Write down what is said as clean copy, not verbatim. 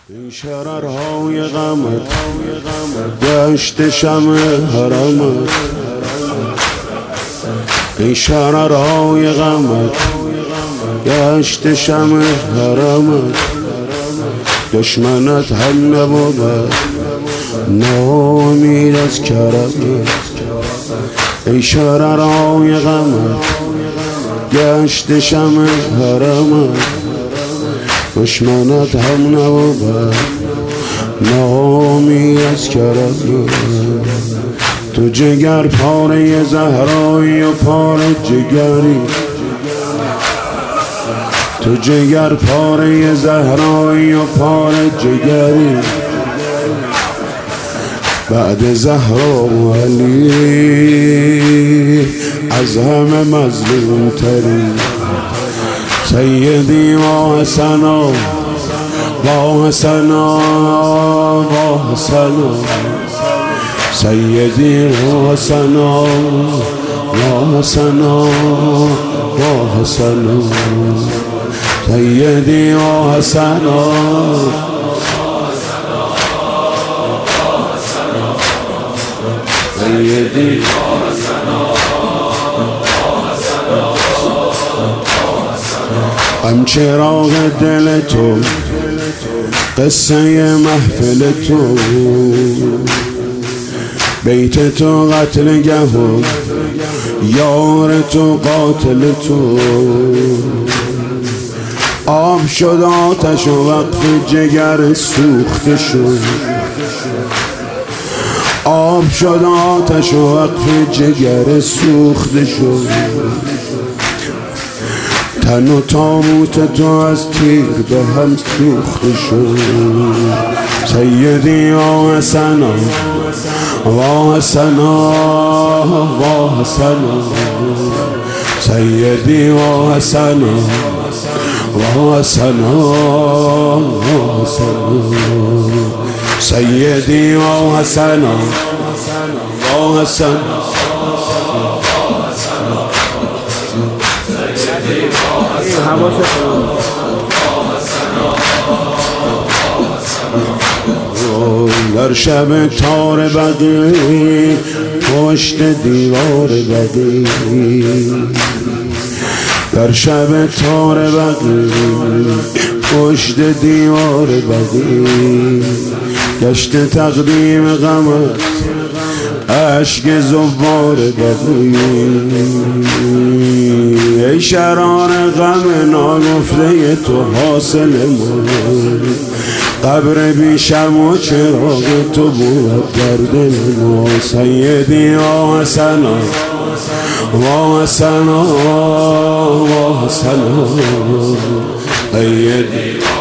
این شررهای غمت گشت شمع حرمت، این شررهای غمت گشت شمع حرمت، دشمنت هم نبود ناامید از کرمت. این شررهای غمت گشت شمع حرمت، دشمنت هم نبود نامی از کرمت. تو جگر پاره زهرایی و پاره جگری، تو جگر پاره زهرایی و پاره جگری، بعد زهرا و علی از همه مظلوم تری. سیدی و حسنا و حسنا و حسنا، سیدی و حسنا و حسنا و حسنا، سیدی و حسنا سیدی و حسنا. غم چراغ دل تو، قصه محفل تو، بیت تو قتل گه، یار تو قاتل تو. آب شد آتش و وقف جگر سوخته شد، آب شد آتش و وقف جگر سوخته شد. تن و تابوت تو از تیر به هم سوخته شد. سیدی و حسنا و حسنا و حسنا، سیدی و حسنا و حسنا و حسنا، سیدی و حسنا و حسنا. در شب تار بدی پشت دیوار بدی، در شب تار بدی پشت دیوار بدی، گشت تقدیم غمت عشق زوار بدی. ای شرار غم ناگفته تو حاصل من، قبر بیشم و چراغ تو بود در دل ما. سیدی و حسنا و حسنا و حسنا، سیدی